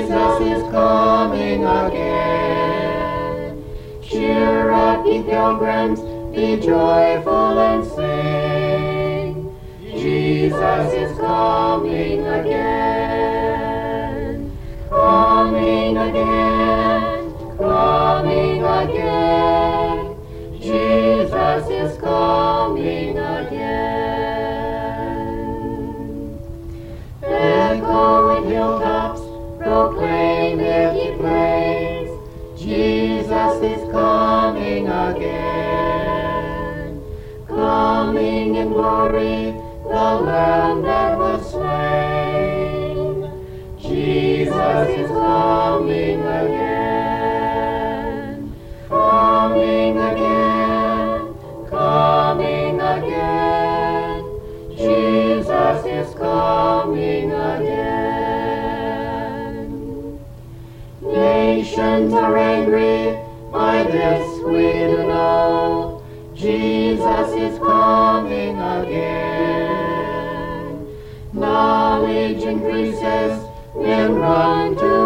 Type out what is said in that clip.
Jesus is coming again. Cheer up, ye pilgrims, be joyful and sing. Jesus is coming again. Coming again, coming again. Jesus is coming again. Echo in hilltops, proclaim it, ye plains. Jesus is coming again. Coming in glory, the Lamb that was slain. Jesus is coming again. Coming again, coming again. Jesus is coming again. Nations are angry, by this we do know. Jesus is coming again. Knowledge increases, men run to